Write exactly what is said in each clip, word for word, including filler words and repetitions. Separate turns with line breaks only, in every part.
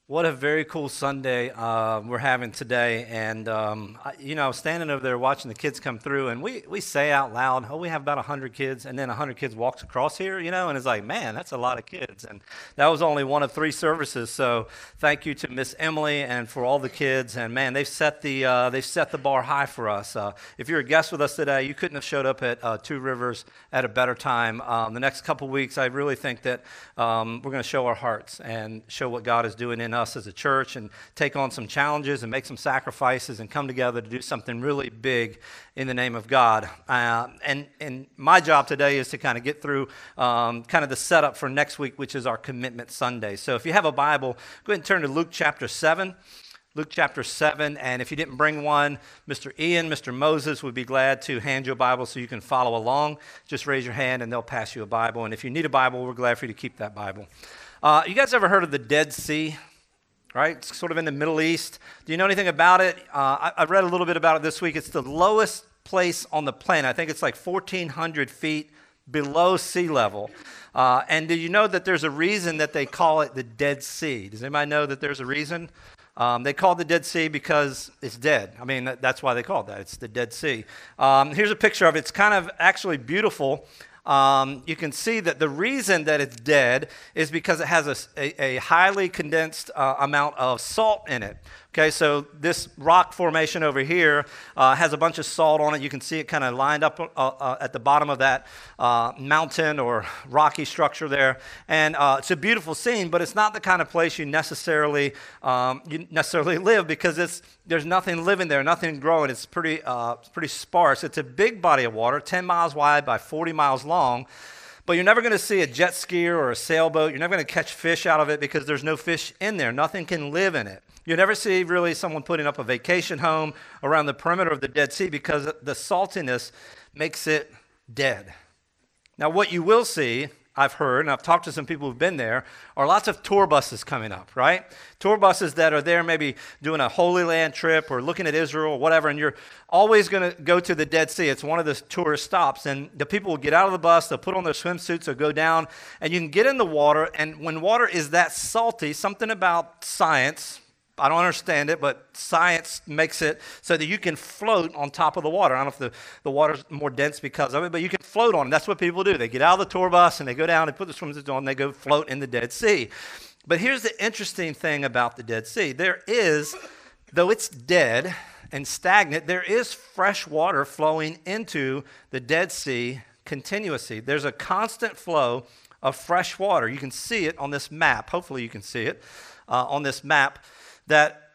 What a very cool Sunday uh, we're having today. And, um, I, you know, I was standing over there watching the kids come through, and we, we say out loud, oh, we have about one hundred kids, and then one hundred kids walks across here, you know, and it's like, man, that's a lot of kids. And that was only one of three services. So thank you to Miss Emily and for all the kids. And, man, they've set the, uh, they've set the bar high for us. Uh, if you're a guest with us today, you couldn't have showed up at uh, Two Rivers at a better time. Um, the next couple weeks, I really think that um, we're going to show our hearts and show what God is doing in us as a church and take on some challenges and make some sacrifices and come together to do something really big in the name of God. Uh, and, and my job today is to kind of get through um, kind of the setup for next week, which is our Commitment Sunday. So if you have a Bible, go ahead and turn to Luke chapter seven. Luke chapter seven, and if you didn't bring one, Mister Ian, Mister Moses would be glad to hand you a Bible so you can follow along. Just raise your hand and they'll pass you a Bible. And if you need a Bible, we're glad for you to keep that Bible. Uh, you guys ever heard of the Dead Sea? Right? It's sort of in the Middle East. Do you know anything about it? Uh, I, I read a little bit about it this week. It's the lowest place on the planet. I think it's like fourteen hundred feet below sea level. Uh, and do you know that there's a reason that they call it the Dead Sea? Does anybody know that there's a reason? Um, they call it the Dead Sea because it's dead. I mean, that, that's why they call it that. It's the Dead Sea. Um, here's a picture of it. It's kind of actually beautiful. Um, you can see that the reason that it's dead is because it has a, a, a highly condensed uh, amount of salt in it. Okay, so this rock formation over here uh, has a bunch of salt on it. You can see it kind of lined up uh, uh, at the bottom of that uh, mountain or rocky structure there. And uh, it's a beautiful scene, but it's not the kind of place you necessarily um, you necessarily live because it's there's nothing living there, nothing growing. It's pretty uh, pretty sparse. It's a big body of water, ten miles wide by forty miles long. But you're never going to see a jet skier or a sailboat. You're never going to catch fish out of it because there's no fish in there. Nothing can live in it. You never see really someone putting up a vacation home around the perimeter of the Dead Sea because the saltiness makes it dead. Now, what you will see, I've heard, and I've talked to some people who've been there, are lots of tour buses coming up, right? Tour buses that are there maybe doing a Holy Land trip or looking at Israel or whatever, and you're always going to go to the Dead Sea. It's one of the tourist stops, and the people will get out of the bus, they'll put on their swimsuits, they'll go down, and you can get in the water, and when water is that salty, something about science, I don't understand it, but science makes it so that you can float on top of the water. I don't know if the, the water's more dense because of it, but you can float on it. That's what people do. They get out of the tour bus and they go down and put the swimsuits on and they go float in the Dead Sea. But here's the interesting thing about the Dead Sea. There is, though it's dead and stagnant, there is fresh water flowing into the Dead Sea continuously. There's a constant flow of fresh water. You can see it on this map. Hopefully you can see it uh, on this map. That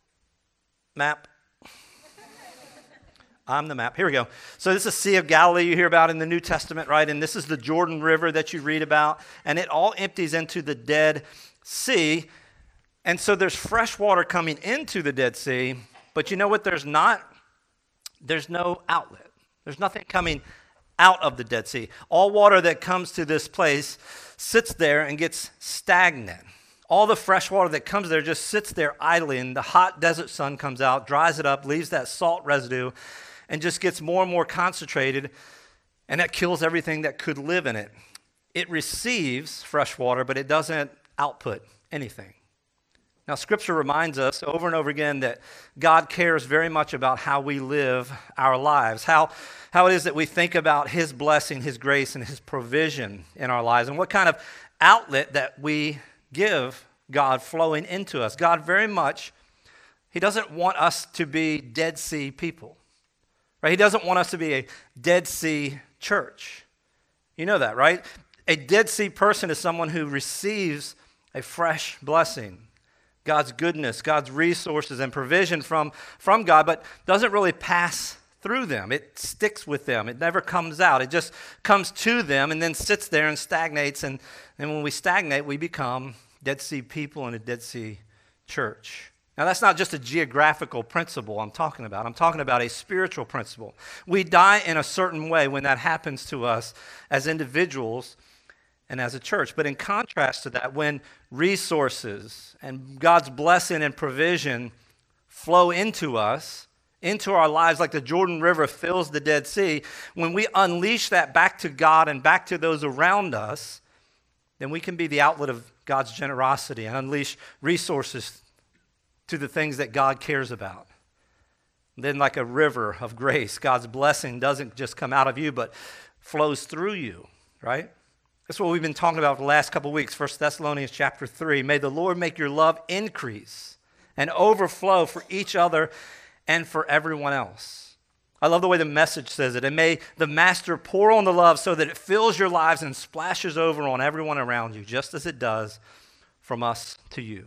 map, I'm the map. Here we go. So this is Sea of Galilee you hear about in the New Testament, right? And this is the Jordan River that you read about. And it all empties into the Dead Sea. And so there's fresh water coming into the Dead Sea. But you know what there's not? There's no outlet. There's nothing coming out of the Dead Sea. All water that comes to this place sits there and gets stagnant. All the fresh water that comes there just sits there idly, and the hot desert sun comes out, dries it up, leaves that salt residue, and just gets more and more concentrated, and that kills everything that could live in it. It receives fresh water, but it doesn't output anything. Now, Scripture reminds us over and over again that God cares very much about how we live our lives, how, how it is that we think about His blessing, His grace, and His provision in our lives, and what kind of outlet that we give God flowing into us. God very much, He doesn't want us to be Dead Sea people, right? He doesn't want us to be a Dead Sea church. You know that, right? A Dead Sea person is someone who receives a fresh blessing, God's goodness, God's resources and provision from, from God, but doesn't really pass through them. It sticks with them. It never comes out. It just comes to them and then sits there and stagnates. And, and when we stagnate, we become Dead Sea people in a Dead Sea church. Now, that's not just a geographical principle I'm talking about. I'm talking about a spiritual principle. We die in a certain way when that happens to us as individuals and as a church. But in contrast to that, when resources and God's blessing and provision flow into us, into our lives like the Jordan River fills the Dead Sea, when we unleash that back to God and back to those around us, then we can be the outlet of God's generosity and unleash resources to the things that God cares about. Then like a river of grace, God's blessing doesn't just come out of you, but flows through you, right? That's what we've been talking about for the last couple of weeks, First Thessalonians chapter three. May the Lord make your love increase and overflow for each other and for everyone else. I love the way the Message says it. And may the Master pour on the love so that it fills your lives and splashes over on everyone around you, just as it does from us to you.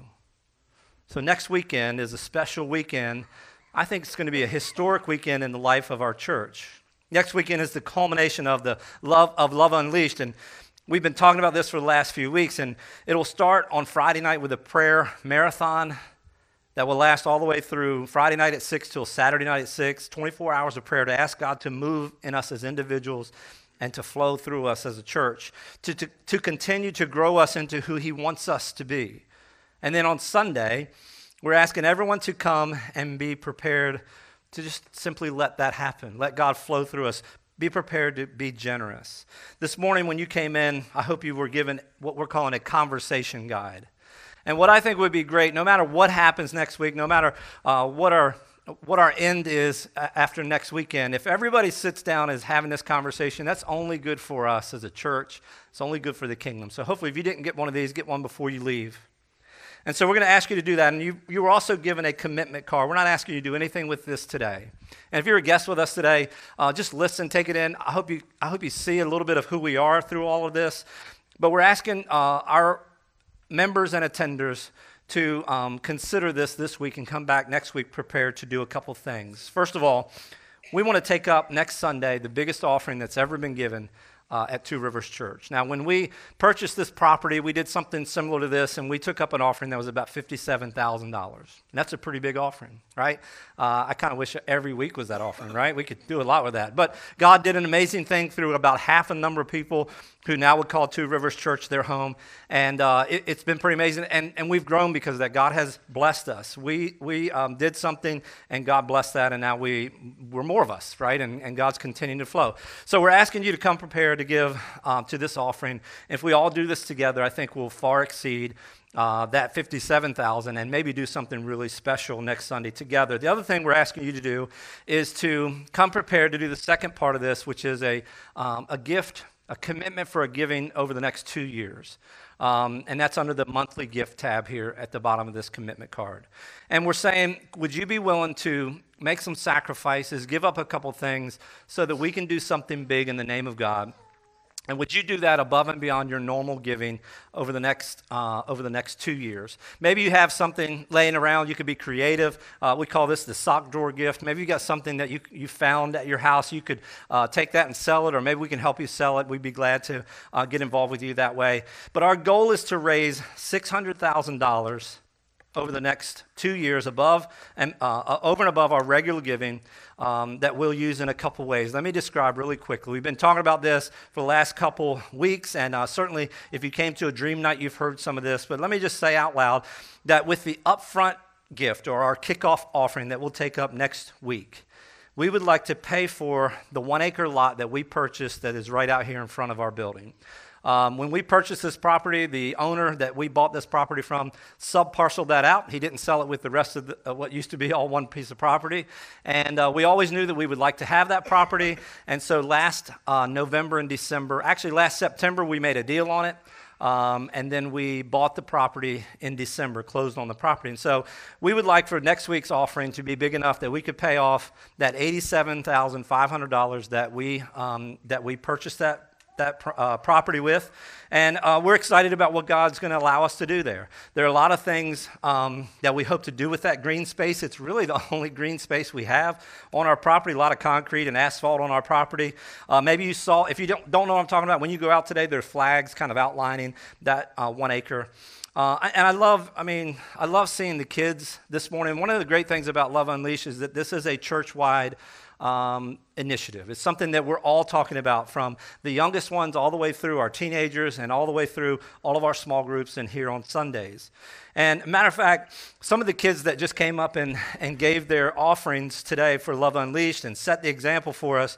So next weekend is a special weekend. I think it's going to be a historic weekend in the life of our church. Next weekend is the culmination of the love of Love Unleashed, and we've been talking about this for the last few weeks, and it'll start on Friday night with a prayer marathon that will last all the way through Friday night at six till Saturday night at six, twenty-four hours of prayer to ask God to move in us as individuals and to flow through us as a church, to, to, to continue to grow us into who he wants us to be. And then on Sunday, we're asking everyone to come and be prepared to just simply let that happen. Let God flow through us. Be prepared to be generous. This morning when you came in, I hope you were given what we're calling a conversation guide. And what I think would be great, no matter what happens next week, no matter uh, what our what our end is after next weekend, if everybody sits down and is having this conversation, that's only good for us as a church. It's only good for the kingdom. So hopefully if you didn't get one of these, get one before you leave. And so we're going to ask you to do that. And you, you were also given a commitment card. We're not asking you to do anything with this today. And if you're a guest with us today, uh, just listen, take it in. I hope you I hope you see a little bit of who we are through all of this. But we're asking uh, our members and attenders to um, consider this this week and come back next week prepared to do a couple things. First of all, we want to take up next Sunday the biggest offering that's ever been given Uh, at Two Rivers Church. Now, when we purchased this property, we did something similar to this, and we took up an offering that was about fifty-seven thousand dollars. And that's a pretty big offering, right? Uh, I kind of wish every week was that offering, right? We could do a lot with that. But God did an amazing thing through about half a number of people who now would call Two Rivers Church their home. And uh, it, it's been pretty amazing. And, and we've grown because of that. God has blessed us. We we um, did something, and God blessed that, and now we, we're more of us, right? And, and God's continuing to flow. So we're asking you to come prepared to give um, to this offering. If we all do this together, I think we'll far exceed uh, that fifty-seven thousand and maybe do something really special next Sunday together. The other thing we're asking you to do is to come prepared to do the second part of this, which is a um, a gift, a commitment for a giving over the next two years. Um, and that's under the monthly gift tab here at the bottom of this commitment card. And we're saying, would you be willing to make some sacrifices, give up a couple things so that we can do something big in the name of God? And would you do that above and beyond your normal giving over the next uh, over the next two years? Maybe you have something laying around. You could be creative. Uh, we call this the sock drawer gift. Maybe you got something that you you found at your house. You could uh, take that and sell it, or maybe we can help you sell it. We'd be glad to uh, get involved with you that way. But our goal is to raise six hundred thousand dollars over the next two years, above and uh, over and above our regular giving um, that we'll use in a couple ways. Let me describe really quickly. We've been talking about this for the last couple weeks, and uh, certainly if you came to a dream night, you've heard some of this. But let me just say out loud that with the upfront gift or our kickoff offering that we'll take up next week, we would like to pay for the one acre lot that we purchased that is right out here in front of our building. Um, when we purchased this property, the owner that we bought this property from sub-parceled that out. He didn't sell it with the rest of the, uh, what used to be all one piece of property. And uh, we always knew that we would like to have that property. And so last uh, November and December, actually last September, we made a deal on it. Um, and then we bought the property in December, closed on the property. And so we would like for next week's offering to be big enough that we could pay off that eighty-seven thousand five hundred dollars that we um, that we purchased that that uh, property with, and uh, we're excited about what God's going to allow us to do there. There are a lot of things um, that we hope to do with that green space. It's really the only green space we have on our property, a lot of concrete and asphalt on our property. Uh, maybe you saw, if you don't, don't know what I'm talking about, when you go out today, there are flags kind of outlining that uh, one acre. Uh, and I love, I mean, I love seeing the kids this morning. One of the great things about Love Unleashed is that this is a church-wide um, initiative. It's something that we're all talking about, from the youngest ones all the way through our teenagers and all the way through all of our small groups and here on Sundays. And matter of fact, some of the kids that just came up and, and gave their offerings today for Love Unleashed and set the example for us,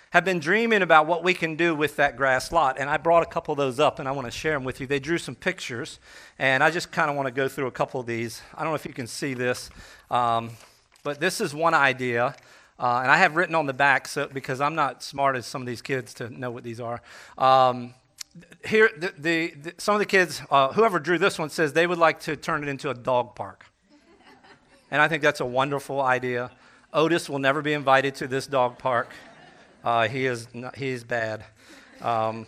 have been dreaming about what we can do with that grass lot. And I brought a couple of those up, and I want to share them with you. They drew some pictures, and I just kind of want to go through a couple of these. I don't know if you can see this, um, but this is one idea. Uh, and I have written on the back, so because I'm not smart as some of these kids to know what these are. Um, here, the, the, the, some of the kids, uh, whoever drew this one, says they would like to turn it into a dog park. And I think that's a wonderful idea. Otis will never be invited to this dog park. Uh, he is not, he is bad. Um,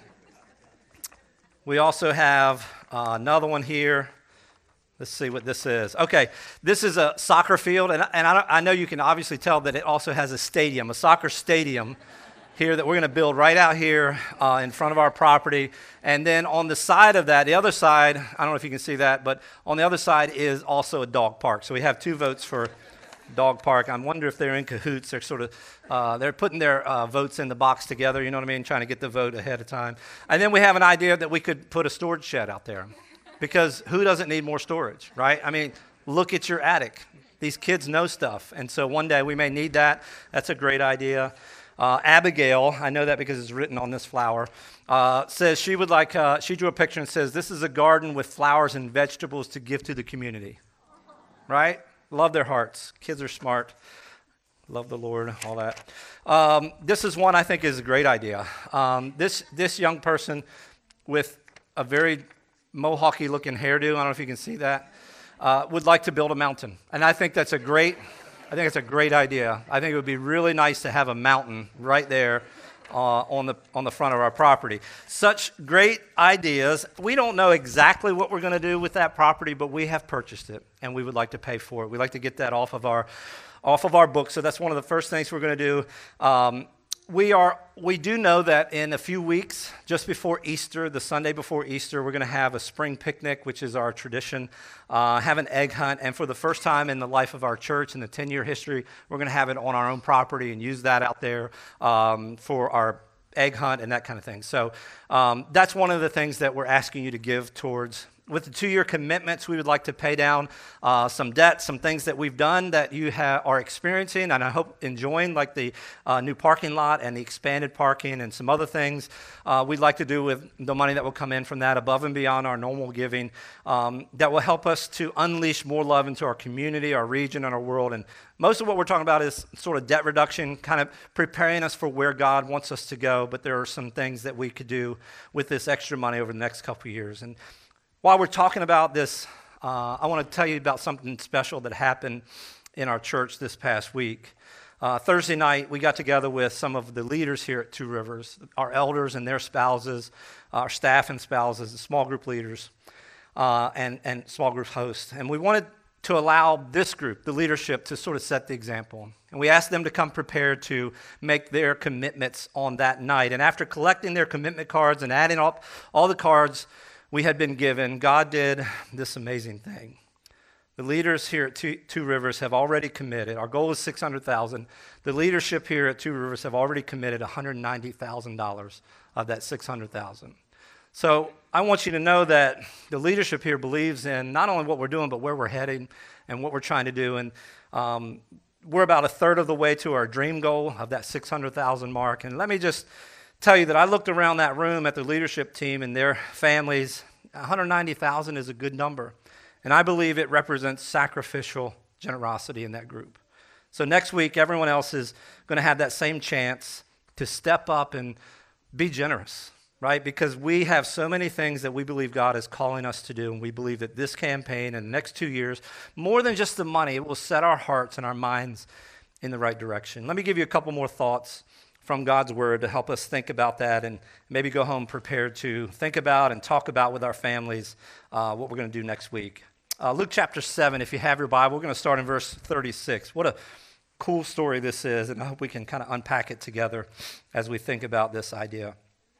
we also have uh, another one here. Let's see what this is. Okay, this is a soccer field, and, and I, I know you can obviously tell that it also has a stadium, a soccer stadium here that we're going to build right out here uh, in front of our property. And then on the side of that, the other side, I don't know if you can see that, but on the other side is also a dog park. So we have two votes for dog park. I wonder if they're in cahoots. They're sort of, uh, they're putting their uh, votes in the box together, you know what I mean, trying to get the vote ahead of time. And then we have an idea that we could put a storage shed out there. Because who doesn't need more storage, right? I mean, look at your attic. These kids know stuff. And so one day we may need that. That's a great idea. Uh, Abigail, I know that because it's written on this flower, uh, says she would like, uh, she drew a picture and says, this is a garden with flowers and vegetables to give to the community. Right? Love their hearts. Kids are smart. Love the Lord, all that. Um, this is one I think is a great idea. Um, this, this young person with a very mohawky looking hairdo, I don't know if you can see that, uh, would like to build a mountain. And I think that's a great, I think it's a great idea. I think it would be really nice to have a mountain right there uh, on the on the front of our property. Such great ideas. We don't know exactly what we're going to do with that property, but we have purchased it, and we would like to pay for it. We'd like to get that off of our off of our books. So that's one of the first things we're going to do. Um, We are. We do know that in a few weeks, just before Easter, the Sunday before Easter, we're going to have a spring picnic, which is our tradition, uh, have an egg hunt, and for the first time in the life of our church, in the ten-year history, we're going to have it on our own property and use that out there um, for our egg hunt and that kind of thing. So um, that's one of the things that we're asking you to give towards. With the two-year commitments, we would like to pay down uh, some debt, some things that we've done that you ha- are experiencing and I hope enjoying, like the uh, new parking lot and the expanded parking and some other things uh, we'd like to do with the money that will come in from that above and beyond our normal giving um, that will help us to unleash more love into our community, our region, and our world. And most of what we're talking about is sort of debt reduction, kind of preparing us for where God wants us to go, but there are some things that we could do with this extra money over the next couple of years. And while we're talking about this, uh, I want to tell you about something special that happened in our church this past week. Uh, Thursday night, we got together with some of the leaders here at Two Rivers, our elders and their spouses, our staff and spouses, the small group leaders, uh, and, and small group hosts. And we wanted to allow this group, the leadership, to sort of set the example. And we asked them to come prepared to make their commitments on that night. And after collecting their commitment cards and adding up all the cards we had been given, God did this amazing thing. The leaders here at Two, Two Rivers have already committed. Our goal is six hundred thousand dollars. The leadership here at Two Rivers have already committed one hundred ninety thousand dollars of that six hundred thousand dollars. So I want you to know that the leadership here believes in not only what we're doing, but where we're heading and what we're trying to do. And um, we're about a third of the way to our dream goal of that six hundred thousand dollars mark. And let me just tell you that I looked around that room at the leadership team and their families. one hundred ninety thousand is a good number, and I believe it represents sacrificial generosity in that group. So next week, everyone else is going to have that same chance to step up and be generous, right? Because we have so many things that we believe God is calling us to do, and we believe that this campaign and the next two years, more than just the money, it will set our hearts and our minds in the right direction. Let me give you a couple more thoughts from God's word to help us think about that and maybe go home prepared to think about and talk about with our families uh, what we're going to do next week. Uh, Luke chapter seven, if you have your Bible, we're going to start in verse thirty-six. What a cool story this is, and I hope we can kind of unpack it together as we think about this idea.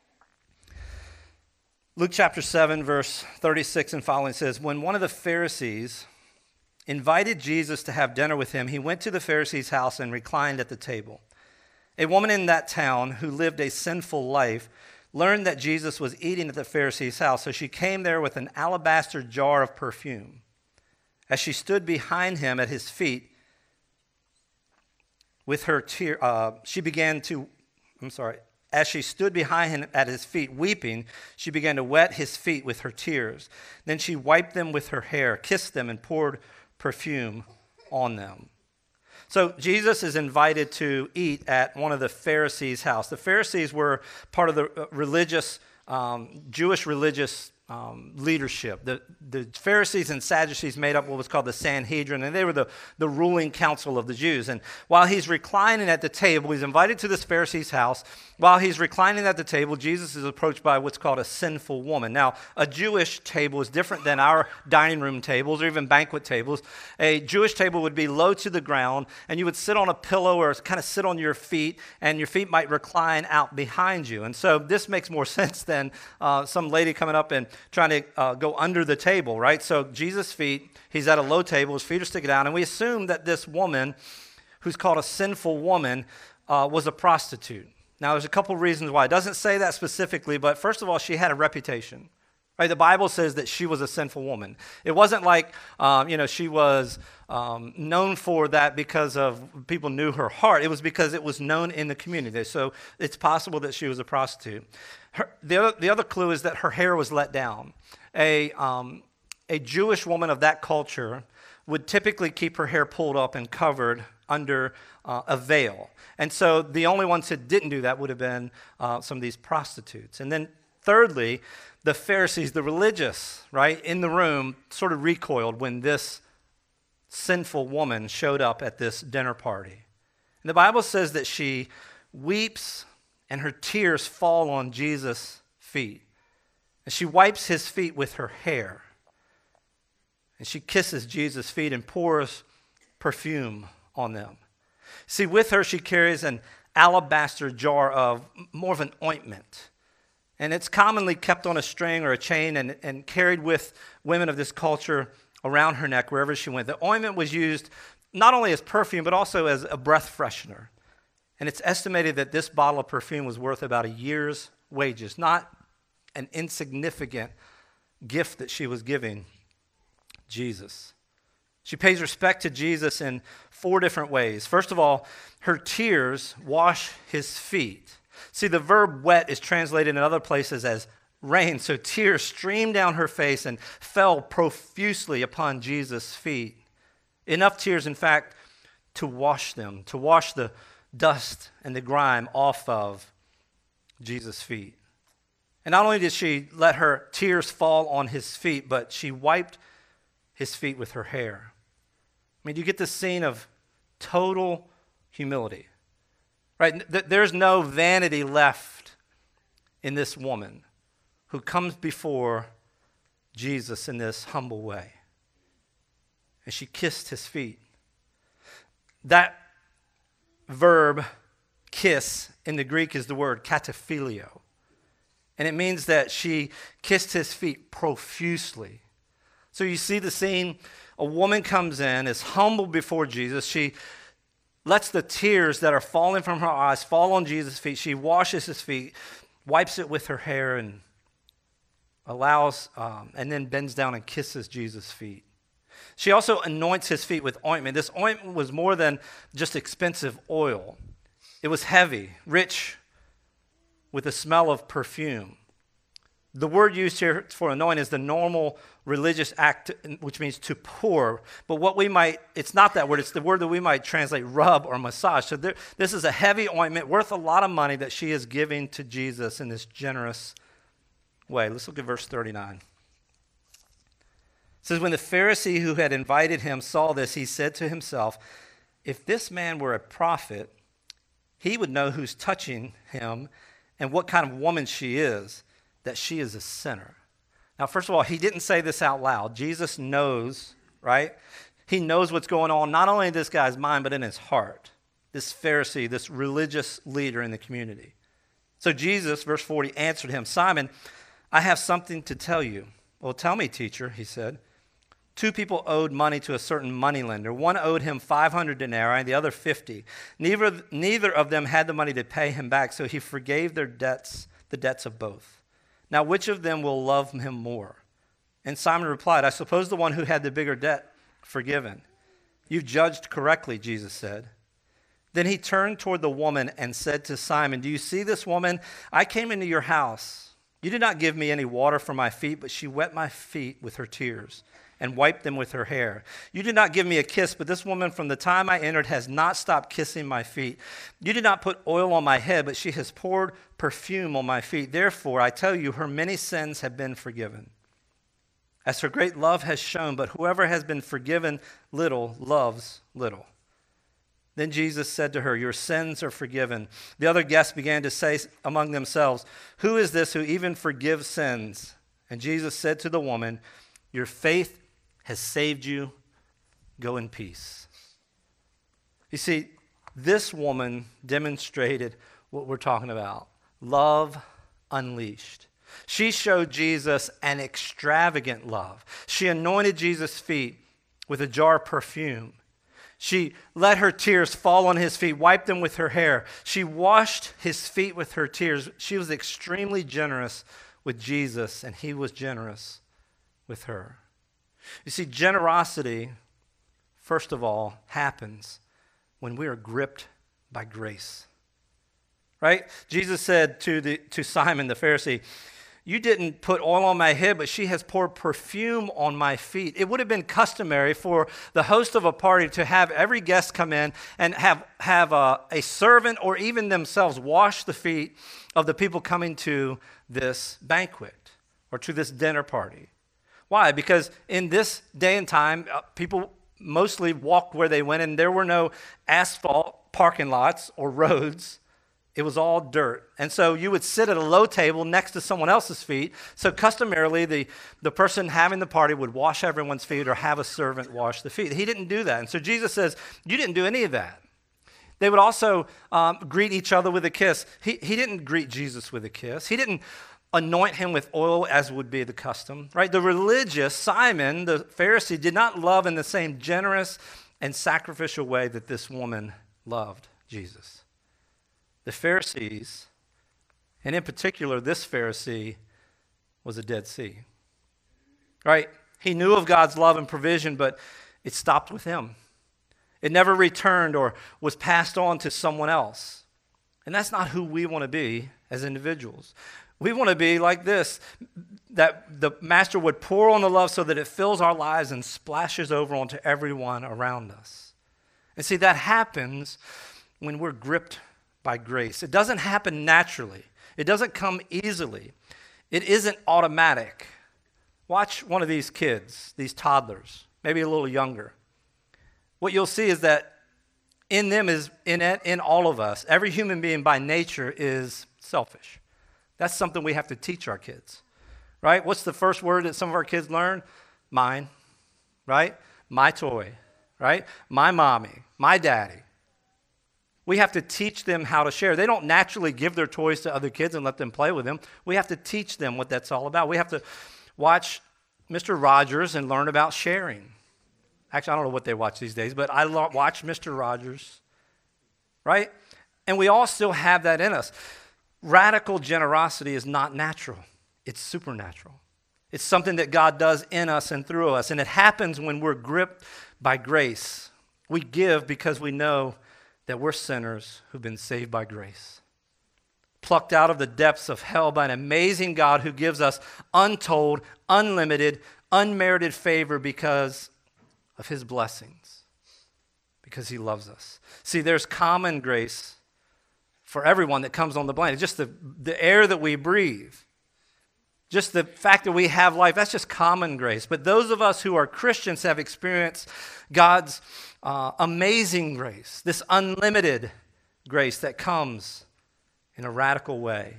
Luke chapter seven, verse thirty-six and following says, when one of the Pharisees invited Jesus to have dinner with him, he went to the Pharisee's house and reclined at the table. A woman in that town who lived a sinful life learned that Jesus was eating at the Pharisee's house, so she came there with an alabaster jar of perfume. As she stood behind him at his feet, with her tear, uh, she began to I'm sorry, as she stood behind him at his feet, weeping, she began to wet his feet with her tears. Then she wiped them with her hair, kissed them, and poured perfume on them. So Jesus is invited to eat at one of the Pharisees' house. The Pharisees were part of the religious, um, Jewish religious Um, leadership. The, the Pharisees and Sadducees made up what was called the Sanhedrin, and they were the, the ruling council of the Jews. And while he's reclining at the table, he's invited to this Pharisee's house. While he's reclining at the table, Jesus is approached by what's called a sinful woman. Now, a Jewish table is different than our dining room tables or even banquet tables. A Jewish table would be low to the ground, and you would sit on a pillow or kind of sit on your feet, and your feet might recline out behind you. And so this makes more sense than uh, some lady coming up and trying to uh, go under the table, right? So Jesus' feet, he's at a low table, his feet are sticking out, and we assume that this woman, who's called a sinful woman, uh, was a prostitute. Now, there's a couple of reasons why. It doesn't say that specifically, but first of all, she had a reputation. Right? The Bible says that she was a sinful woman. It wasn't like, um, you know, she was um, known for that because of people knew her heart. It was because it was known in the community. So it's possible that she was a prostitute. Her, the, other, the other clue is that her hair was let down. A, um, a Jewish woman of that culture would typically keep her hair pulled up and covered under uh, a veil. And so the only ones that didn't do that would have been uh, some of these prostitutes. And then thirdly, the Pharisees, the religious, right, in the room sort of recoiled when this sinful woman showed up at this dinner party. And the Bible says that she weeps and her tears fall on Jesus' feet. And she wipes his feet with her hair. And she kisses Jesus' feet and pours perfume on them. See, with her she carries an alabaster jar of more of an ointment. And it's commonly kept on a string or a chain and, and carried with women of this culture around her neck wherever she went. The ointment was used not only as perfume, but also as a breath freshener. And it's estimated that this bottle of perfume was worth about a year's wages, not an insignificant gift that she was giving Jesus. She pays respect to Jesus in four different ways. First of all, her tears wash his feet. See, the verb wet is translated in other places as rain. So tears streamed down her face and fell profusely upon Jesus' feet. Enough tears, in fact, to wash them, to wash the dust and the grime off of Jesus' feet. And not only did she let her tears fall on his feet, but she wiped his feet with her hair. I mean, you get this scene of total humility. Right? There's no vanity left in this woman who comes before Jesus in this humble way. And she kissed his feet. That verb, kiss, in the Greek is the word kataphilio. And it means that she kissed his feet profusely. So you see the scene, a woman comes in, is humble before Jesus. She lets the tears that are falling from her eyes fall on Jesus' feet. She washes his feet, wipes it with her hair, and allows, um, and then bends down and kisses Jesus' feet. She also anoints his feet with ointment. This ointment was more than just expensive oil. It was heavy, rich, with the smell of perfume. The word used here for anoint is the normal religious act, which means to pour. But what we might, it's not that word, it's the word that we might translate rub or massage. So there, this is a heavy ointment worth a lot of money that she is giving to Jesus in this generous way. Let's look at verse thirty-nine. It says, when the Pharisee who had invited him saw this, he said to himself, if this man were a prophet, he would know who's touching him and what kind of woman she is, that she is a sinner. Now, first of all, he didn't say this out loud. Jesus knows, right? He knows what's going on, not only in this guy's mind, but in his heart. This Pharisee, this religious leader in the community. So Jesus, verse forty, answered him, Simon, I have something to tell you. Well, tell me, teacher, he said. Two people owed money to a certain moneylender. One owed him five hundred denarii, the other fifty. Neither, neither of them had the money to pay him back, so he forgave their debts, the debts of both. Now, which of them will love him more? And Simon replied, I suppose the one who had the bigger debt forgiven. You've judged correctly, Jesus said. Then he turned toward the woman and said to Simon, "Do you see this woman? I came into your house. You did not give me any water for my feet, but she wet my feet with her tears and wiped them with her hair. You did not give me a kiss, but this woman from the time I entered has not stopped kissing my feet. You did not put oil on my head, but she has poured perfume on my feet. Therefore, I tell you, her many sins have been forgiven, as her great love has shown, but whoever has been forgiven little loves little." Then Jesus said to her, "Your sins are forgiven." The other guests began to say among themselves, "Who is this who even forgives sins?" And Jesus said to the woman, "Your faith has saved you. Go in peace." You see, this woman demonstrated what we're talking about: love unleashed. She showed Jesus an extravagant love. She anointed Jesus' feet with a jar of perfume. She let her tears fall on his feet, wiped them with her hair. She washed his feet with her tears. She was extremely generous with Jesus, and he was generous with her. You see, generosity, first of all, happens when we are gripped by grace. Right? Jesus said to the to Simon the Pharisee, "You didn't put oil on my head, but she has poured perfume on my feet." It would have been customary for the host of a party to have every guest come in and have, have a, a servant or even themselves wash the feet of the people coming to this banquet or to this dinner party. Why? Because in this day and time, uh, people mostly walked where they went, and there were no asphalt parking lots or roads. It was all dirt. And so you would sit at a low table next to someone else's feet. So customarily, the, the person having the party would wash everyone's feet or have a servant wash the feet. He didn't do that. And so Jesus says, you didn't do any of that. They would also um, greet each other with a kiss. He, he didn't greet Jesus with a kiss. He didn't anoint him with oil as would be the custom. Right? The religious, Simon, the Pharisee, did not love in the same generous and sacrificial way that this woman loved Jesus. The Pharisees, and in particular this Pharisee, was a Dead Sea. Right? He knew of God's love and provision, but it stopped with him. It never returned or was passed on to someone else. And that's not who we want to be as individuals. We want to be like this, that the Master would pour on the love so that it fills our lives and splashes over onto everyone around us. And see, that happens when we're gripped by grace. It doesn't happen naturally. It doesn't come easily. It isn't automatic. Watch one of these kids, these toddlers, maybe a little younger. What you'll see is that in them is, in it, in all of us, every human being by nature is selfish. That's something we have to teach our kids, right? What's the first word that some of our kids learn? Mine, right? My toy, right? My mommy, my daddy. We have to teach them how to share. They don't naturally give their toys to other kids and let them play with them. We have to teach them what that's all about. We have to watch Mister Rogers and learn about sharing. Actually, I don't know what they watch these days, but I watch Mister Rogers, right? And we all still have that in us. Radical generosity is not natural. It's supernatural. It's something that God does in us and through us, and it happens when we're gripped by grace. We give because we know that we're sinners who've been saved by grace, plucked out of the depths of hell by an amazing God who gives us untold, unlimited, unmerited favor because of his blessings, because he loves us. See, there's common grace for everyone that comes on the planet. Just the, the air that we breathe, just the fact that we have life, that's just common grace. But those of us who are Christians have experienced God's Uh, amazing grace, this unlimited grace that comes in a radical way.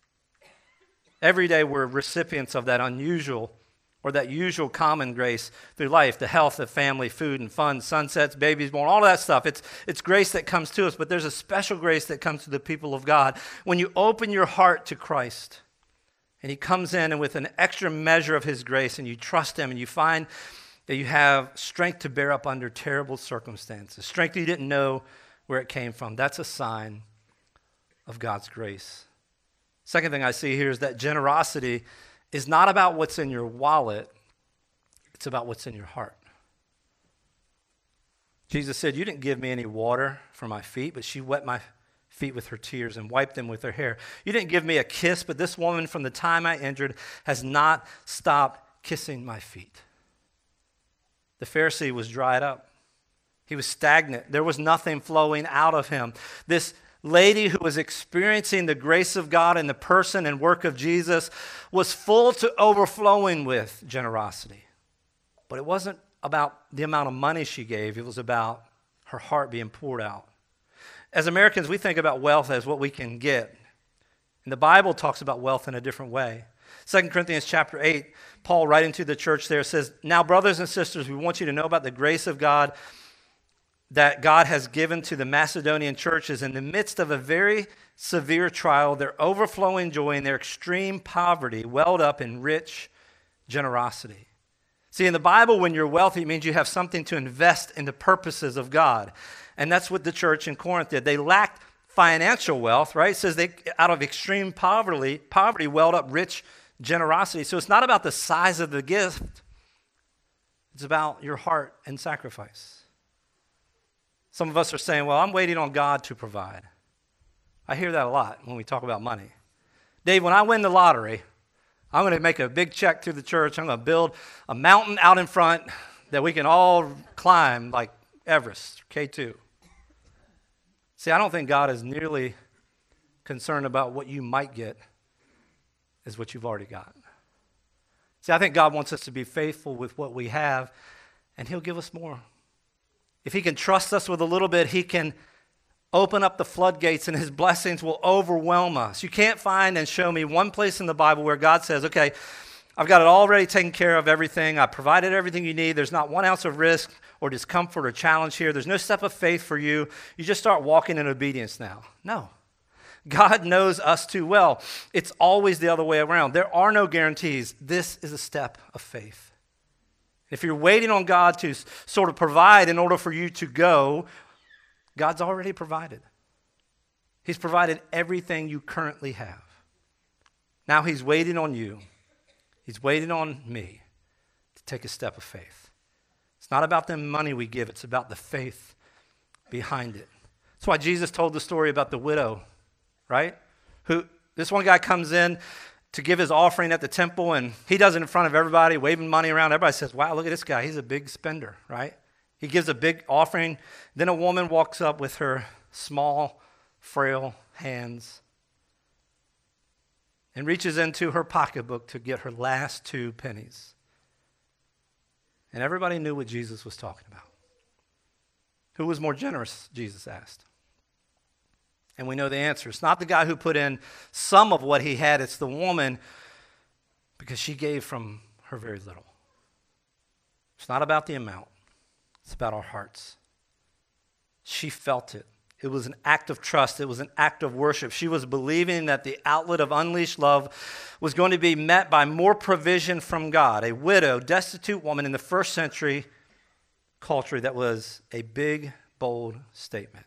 Every day we're recipients of that unusual or that usual common grace through life, the health of family, food and fun, sunsets, babies born, all of that stuff. It's, it's grace that comes to us, but there's a special grace that comes to the people of God. When you open your heart to Christ and he comes in and with an extra measure of his grace and you trust him and you find that you have strength to bear up under terrible circumstances, strength you didn't know where it came from. That's a sign of God's grace. Second thing I see here is that generosity is not about what's in your wallet, it's about what's in your heart. Jesus said, you didn't give me any water for my feet, but she wet my feet with her tears and wiped them with her hair. You didn't give me a kiss, but this woman from the time I entered has not stopped kissing my feet. The Pharisee was dried up. He was stagnant. There was nothing flowing out of him. This lady who was experiencing the grace of God in the person and work of Jesus was full to overflowing with generosity. But it wasn't about the amount of money she gave. It was about her heart being poured out. As Americans, we think about wealth as what we can get. And the Bible talks about wealth in a different way. Second Corinthians chapter eight, Paul writing to the church there says, now, brothers and sisters, we want you to know about the grace of God that God has given to the Macedonian churches. In the midst of a very severe trial, their overflowing joy and their extreme poverty welled up in rich generosity. See, in the Bible, when you're wealthy, it means you have something to invest in the purposes of God. And that's what the church in Corinth did. They lacked financial wealth, right? It says they, out of extreme poverty, poverty welled up rich generosity. So it's not about the size of the gift. It's about your heart and sacrifice. Some of us are saying, well, I'm waiting on God to provide. I hear that a lot when we talk about money. Dave, when I win the lottery, I'm going to make a big check to the church. I'm going to build a mountain out in front that we can all climb like Everest, K two. See, I don't think God is nearly concerned about what you might get as what you've already got. See, I think God wants us to be faithful with what we have, and he'll give us more. If he can trust us with a little bit, he can open up the floodgates and his blessings will overwhelm us. You can't find and show me one place in the Bible where God says, okay, I've got it already taken care of, everything. I provided everything you need. There's not one ounce of risk or discomfort or challenge here. There's no step of faith for you. You just start walking in obedience now. No. God knows us too well. It's always the other way around. There are no guarantees. This is a step of faith. If you're waiting on God to sort of provide in order for you to go, God's already provided. He's provided everything you currently have. Now he's waiting on you. He's waiting on me to take a step of faith. It's not about the money we give. It's about the faith behind it. That's why Jesus told the story about the widow, right? Who this one guy comes in to give his offering at the temple, and he does it in front of everybody, waving money around. Everybody says, wow, look at this guy. He's a big spender, right? He gives a big offering. Then a woman walks up with her small, frail hands and reaches into her pocketbook to get her last two pennies. And everybody knew what Jesus was talking about. Who was more generous, Jesus asked. And we know the answer. It's not the guy who put in some of what he had. It's the woman, because she gave from her very little. It's not about the amount. It's about our hearts. She felt it. It was an act of trust. It was an act of worship. She was believing that the outlet of unleashed love was going to be met by more provision from God. A widow, destitute woman in the first century culture, that was a big, bold statement.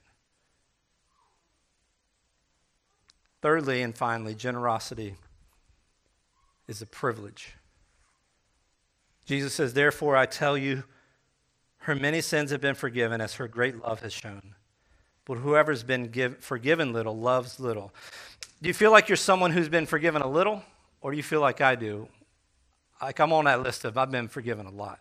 Thirdly and finally, generosity is a privilege. Jesus says, therefore I tell you, her many sins have been forgiven as her great love has shown. But whoever's been give, forgiven little loves little. Do you feel like you're someone who's been forgiven a little? Or do you feel like I do? Like I'm on that list of I've been forgiven a lot.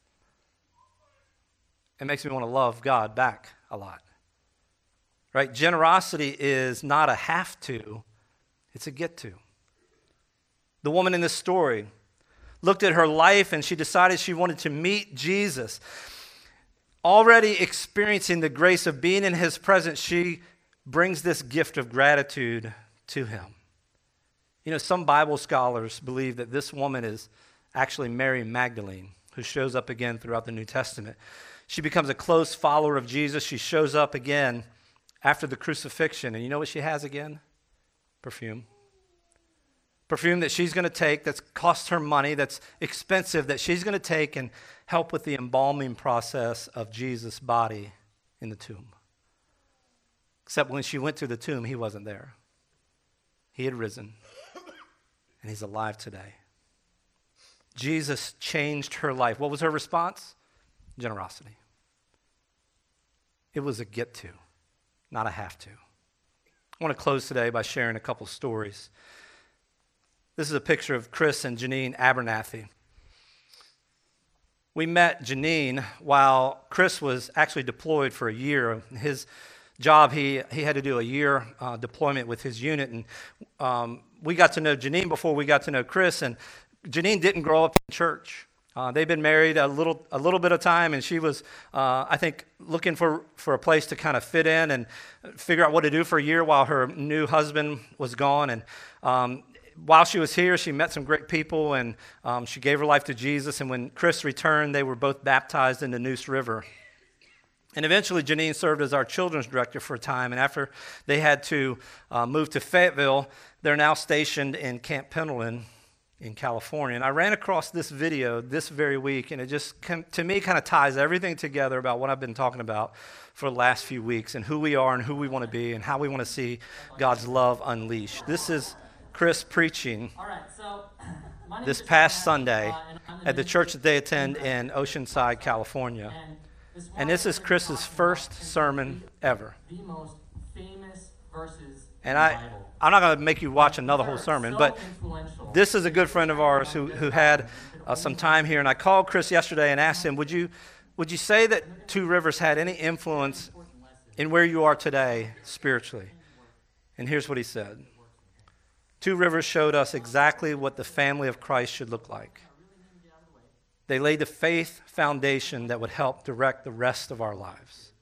It makes me want to love God back a lot. Right? Generosity is not a have to, it's a get to. The woman in this story looked at her life and she decided she wanted to meet Jesus. Already experiencing the grace of being in his presence, she brings this gift of gratitude to him. You know, some Bible scholars believe that this woman is actually Mary Magdalene, who shows up again throughout the New Testament. She becomes a close follower of Jesus. She shows up again after the crucifixion. And you know what she has again? Perfume. Perfume that she's going to take, that's cost her money, that's expensive, that she's going to take and help with the embalming process of Jesus' body in the tomb. Except when she went to the tomb, he wasn't there. He had risen, and he's alive today. Jesus changed her life. What was her response? Generosity. It was a get to, not a have to. I want to close today by sharing a couple stories. This is a picture of Chris and Janine Abernathy. We met Janine while Chris was actually deployed for a year. His job, he, he had to do a year uh, deployment with his unit, and um, we got to know Janine before we got to know Chris, and Janine didn't grow up in church. Uh, they've been married a little a little bit of time, and she was, uh, I think, looking for, for a place to kind of fit in and figure out what to do for a year while her new husband was gone. And um, while she was here, she met some great people, and um, she gave her life to Jesus. And when Chris returned, they were both baptized in the Neuse River. And eventually, Janine served as our children's director for a time. And after they had to uh, move to Fayetteville, they're now stationed in Camp Pendleton in California. And I ran across this video this very week, and it just, to me, kind of ties everything together about what I've been talking about for the last few weeks, and who we are and who we want to be and how we want to see God's love unleashed. This is Chris preaching this past Sunday at the church that they attend in Oceanside, California. And this is Chris's first sermon ever. And I, I'm not going to make you watch another whole sermon, but this is a good friend of ours who, who had uh, some time here. And I called Chris yesterday and asked him, would you, would you say that Two Rivers had any influence in where you are today spiritually? And here's what he said. Two Rivers showed us exactly what the family of Christ should look like. They laid the faith foundation that would help direct the rest of our lives.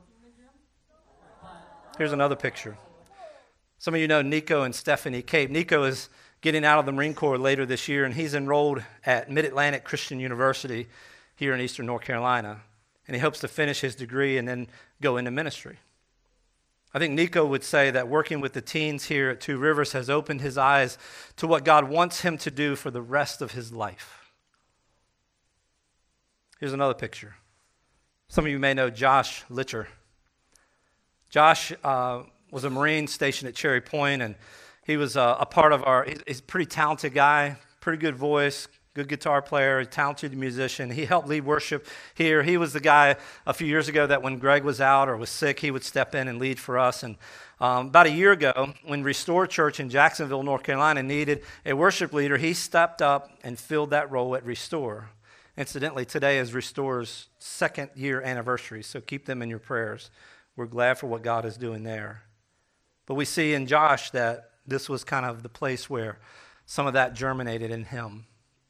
Here's another picture. Some of you know Nico and Stephanie Cape. Nico is getting out of the Marine Corps later this year, and he's enrolled at Mid-Atlantic Christian University here in Eastern North Carolina. And he hopes to finish his degree and then go into ministry. I think Nico would say that working with the teens here at Two Rivers has opened his eyes to what God wants him to do for the rest of his life. Here's another picture. Some of you may know Josh Litcher. Josh uh, was a Marine stationed at Cherry Point, and he was uh, a part of our, he's a pretty talented guy, pretty good voice, good guitar player, talented musician. He helped lead worship here. He was the guy a few years ago that when Greg was out or was sick, he would step in and lead for us. And um, about a year ago, when Restore Church in Jacksonville, North Carolina needed a worship leader, he stepped up and filled that role at Restore. Incidentally, today is Restore's second year anniversary, so keep them in your prayers. We're glad for what God is doing there. But we see in Josh that this was kind of the place where some of that germinated in him.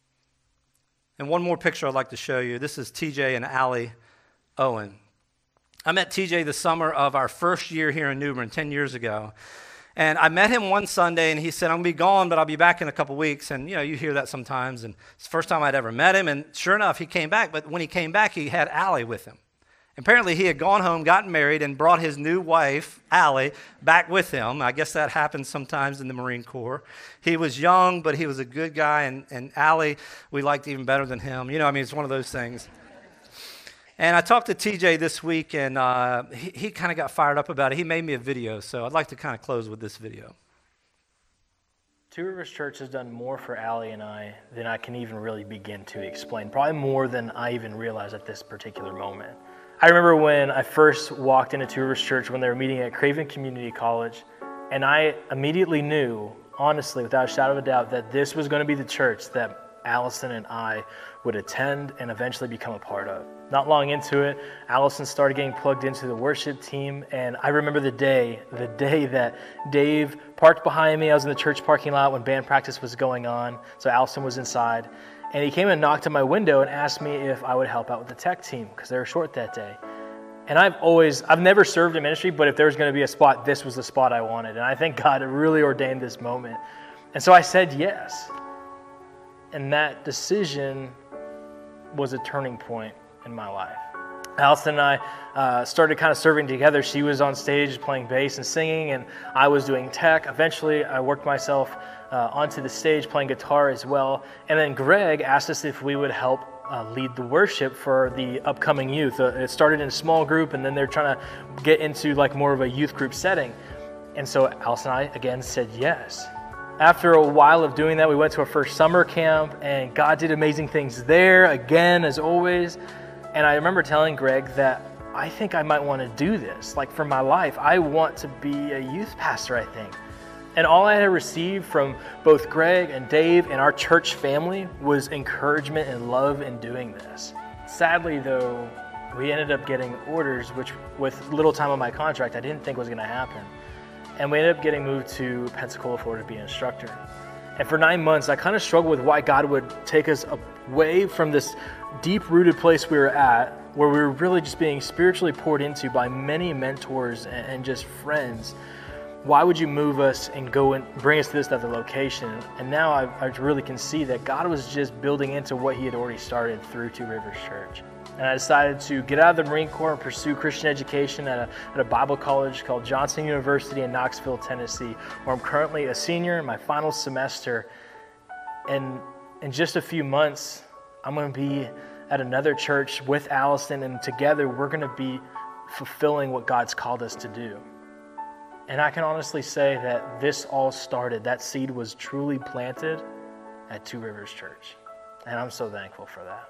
And one more picture I'd like to show you. This is T J and Allie Owen. I met T J the summer of our first year here in New Bern ten years ago. And I met him one Sunday, and he said, I'm going to be gone, but I'll be back in a couple weeks. And, you know, you hear that sometimes. And it's the first time I'd ever met him. And sure enough, he came back. But when he came back, he had Allie with him. Apparently, he had gone home, gotten married, and brought his new wife, Allie, back with him. I guess that happens sometimes in the Marine Corps. He was young, but he was a good guy, and, and Allie, we liked even better than him. You know, I mean, it's one of those things. And I talked to T J this week, and uh, he, he kind of got fired up about it. He made me a video, so I'd like to kind of close with this video.
Two Rivers Church has done more for Allie and I than I can even really begin to explain, probably more than I even realize at this particular moment. I remember when I first walked into Two Rivers Church when they were meeting at Craven Community College, and I immediately knew, honestly, without a shadow of a doubt, that this was going to be the church that Allison and I would attend and eventually become a part of. Not long into it, Allison started getting plugged into the worship team, and I remember the day, the day that Dave parked behind me. I was in the church parking lot when band practice was going on, so Allison was inside. And he came and knocked on my window and asked me if I would help out with the tech team because they were short that day. And I've always, I've never served in ministry, but if there was going to be a spot, this was the spot I wanted. And I think God really ordained this moment. And so I said yes. And that decision was a turning point in my life. Allison and I uh, started kind of serving together. She was on stage playing bass and singing, and I was doing tech. Eventually, I worked myself uh, onto the stage playing guitar as well. And then Greg asked us if we would help uh, lead the worship for the upcoming youth. Uh, it started in a small group, and then they're trying to get into like more of a youth group setting. And so Allison and I, again, said yes. After a while of doing that, we went to our first summer camp, and God did amazing things there, again, as always. And I remember telling Greg that I think I might want to do this. Like for my life, I want to be a youth pastor, I think. And all I had received from both Greg and Dave and our church family was encouragement and love in doing this. Sadly, though, we ended up getting orders, which with little time on my contract, I didn't think was going to happen. And we ended up getting moved to Pensacola, Florida to be an instructor. And for nine months, I kind of struggled with why God would take us away from this deep-rooted place we were at, where we were really just being spiritually poured into by many mentors and just friends. Why would you move us and go and bring us to this other location? And now I, I really can see that God was just building into what he had already started through Two Rivers Church. And I decided to get out of the Marine Corps and pursue Christian education at a, at a Bible college called Johnson University in Knoxville, Tennessee, where I'm currently a senior in my final semester. And in just a few months, I'm going to be at another church with Allison, and together we're going to be fulfilling what God's called us to do. And I can honestly say that this all started, that seed was truly planted at Two Rivers Church. And I'm so thankful for that.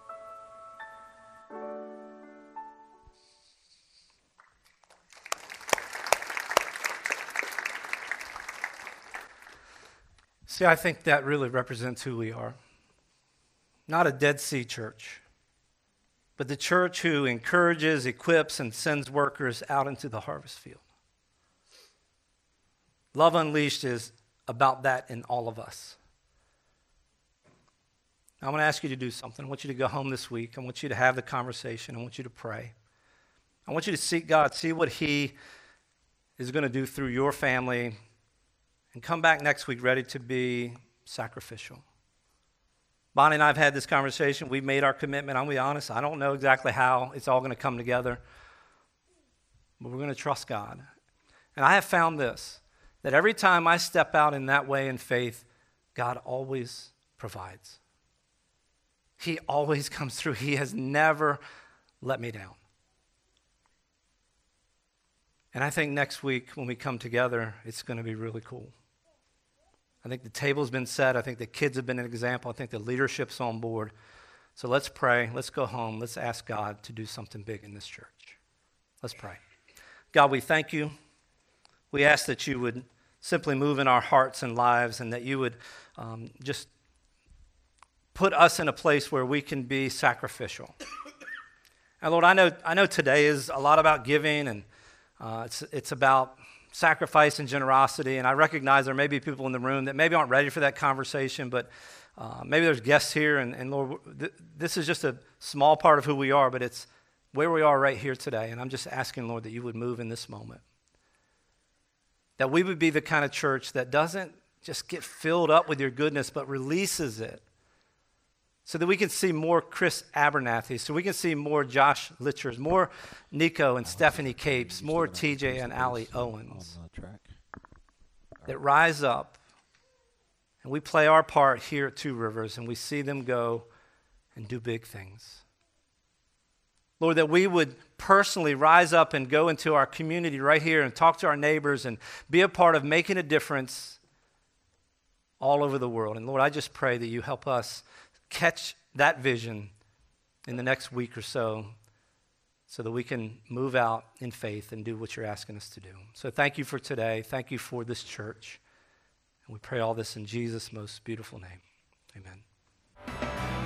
See, I think that really represents who we are. Not a Dead Sea church, but the church who encourages, equips, and sends workers out into the harvest field. Love Unleashed is about that in all of us. Now, I'm going to ask you to do something. I want you to go home this week. I want you to have the conversation. I want you to pray. I want you to seek God, see what he is going to do through your family, and come back next week ready to be sacrificial. Bonnie and I have had this conversation. We've made our commitment. I'm going to be honest. I don't know exactly how it's all going to come together, but we're going to trust God. And I have found this, that every time I step out in that way in faith, God always provides. He always comes through. He has never let me down. And I think next week when we come together, it's going to be really cool. I think the table's been set. I think the kids have been an example. I think the leadership's on board. So let's pray. Let's go home. Let's ask God to do something big in this church. Let's pray. God, we thank you. We ask that you would simply move in our hearts and lives, and that you would um, just put us in a place where we can be sacrificial. And Lord, I know I know today is a lot about giving, and uh, it's it's about sacrifice and generosity. And I recognize there may be people in the room that maybe aren't ready for that conversation, but uh, maybe there's guests here, and, and Lord, th- this is just a small part of who we are, but it's where we are right here today. And I'm just asking, Lord, that you would move in this moment. That we would be the kind of church that doesn't just get filled up with your goodness, but releases it. So that we can see more Chris Abernathy, so we can see more Josh Litchers, more Nico and Stephanie Capes, more T J and Allie Owens. That rise up, and we play our part here at Two Rivers, and we see them go and do big things. Lord, that we would personally rise up and go into our community right here and talk to our neighbors and be a part of making a difference all over the world. And Lord, I just pray that you help us catch that vision in the next week or so, so that we can move out in faith and do what you're asking us to do. So thank you for today. Thank you for this church. And we pray all this in Jesus' most beautiful name. Amen.